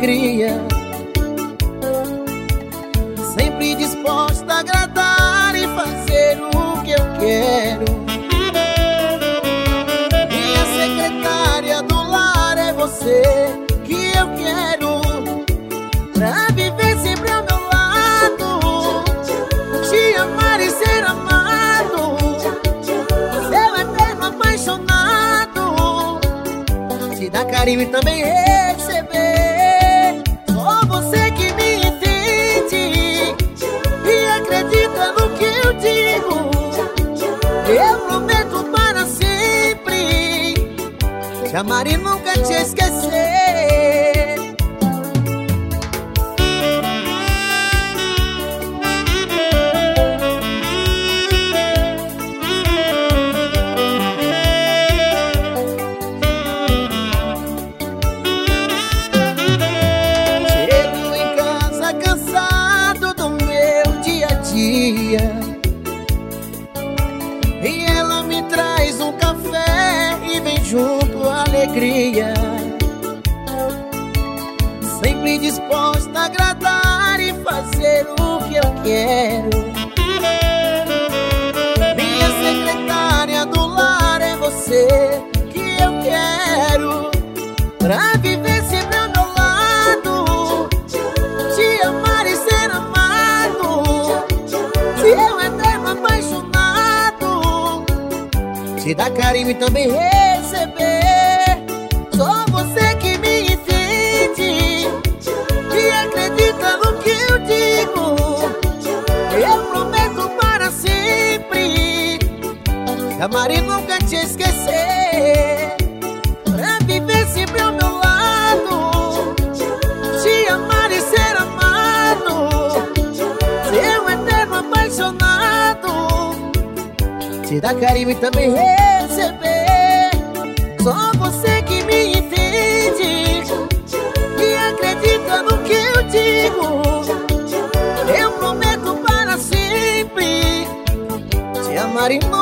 alegria, sempre disposta a agradar e fazer o que eu quero. Minha secretária do lar é você que eu quero, pra viver sempre ao meu lado, te amar e ser amado, seu eterno apaixonado, te dar carinho e também receber. Só você que me entende e acredita no que eu digo. Eu prometo para sempre te amar e nunca te esquecer. Chego em casa cansado do meu dia a dia, e ela me traz um café e vem junto a alegria, sempre disposta a agradar e fazer o que eu quero. Minha secretária do lar é você que eu quero, pra viver sempre ao meu lado, te amar e ser amado, seu eterno apaixonado, te dar carinho e também receber. Só você que me entende e acredita no que eu digo. Eu prometo para sempre te amar e nunca te esquecer, pra viver sempre ao meu lado, te amar e ser amado, seu eterno apaixonado, te dar carinho e também receber. Só você que me entende e acredita no que eu digo. Eu prometo para sempre te amar e não